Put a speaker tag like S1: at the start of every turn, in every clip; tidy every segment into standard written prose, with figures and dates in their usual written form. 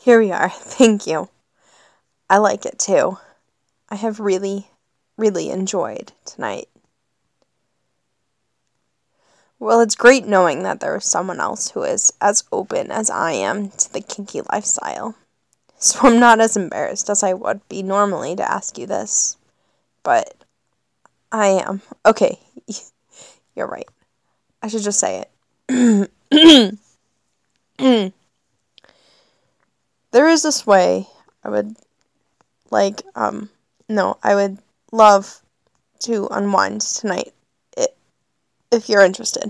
S1: Here we are. Thank you. I like it too. I have really, really enjoyed tonight. Well, it's great knowing that there is someone else who is as open as I am to the kinky lifestyle. So I'm not as embarrassed as I would be normally to ask you this. But I am. Okay, you're right. I should just say it. There is this way I would I would love to unwind tonight, if you're interested.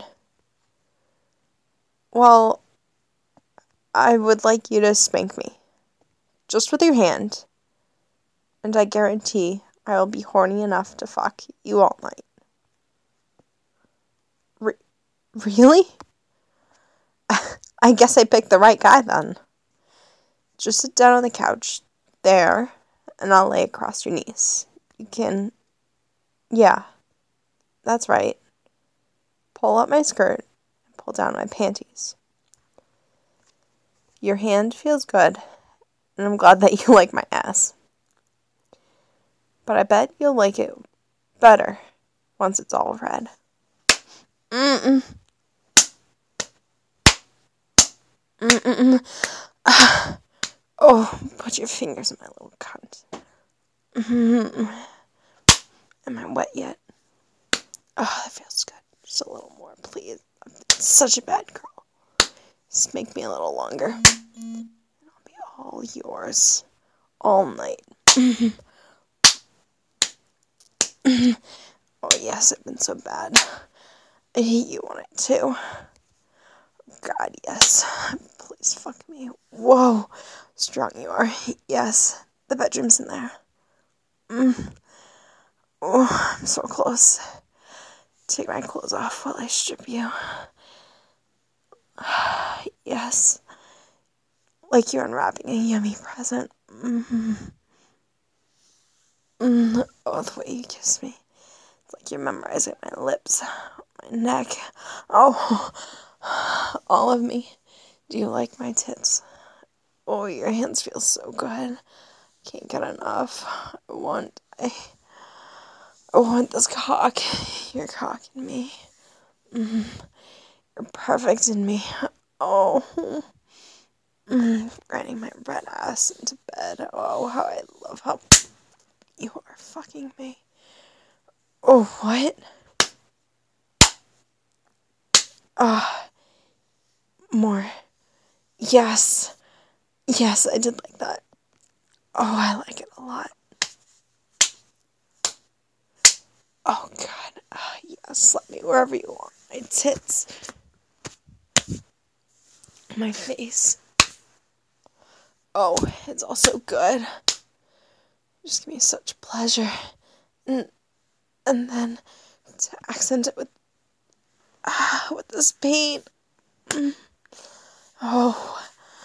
S1: Well, I would like you to spank me, just with your hand, and I guarantee I will be horny enough to fuck you all night. Really? I guess I picked the right guy then. Just sit down on the couch, there, and I'll lay across your knees. You can... Yeah, that's right. Pull up my skirt and pull down my panties. Your hand feels good, and I'm glad that you like my ass. But I bet you'll like it better once it's all red. Mm-mm. Mm-mm. Oh, put your fingers in my little cunt. Mm-hmm. Am I wet yet? Oh, that feels good. Just a little more, please. I'm such a bad girl. Just make me a little longer. And I'll be all yours. All night. Oh, yes, I've been so bad. You want it too. God, yes. Please fuck me. Whoa. Strong you are. Yes. The bedroom's in there. Oh, I'm so close. Take my clothes off while I strip you. Yes. Like you're unwrapping a yummy present. Mm-hmm. Oh, the way you kiss me. It's like you're memorizing my lips, my neck. Oh, all of me. Do you like my tits? Oh, your hands feel so good. Can't get enough. I want this cock. You're cocking me. You're perfect in me. Oh. Grinding my red ass into bed. Oh, how I love how you are fucking me. Oh, what? More. Yes. Yes, I did like that. Oh, I like it a lot. Oh, God. Yes, slap me wherever you want. My tits. My face. Oh, it's all so good. Just give me such pleasure. And then to accent it with this pain. Oh.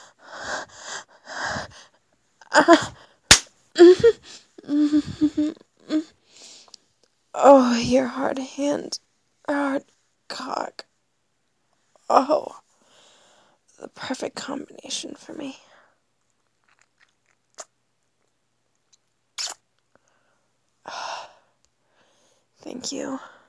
S1: Oh, your hard hand. Hard cock. Oh. The perfect combination for me. Thank you.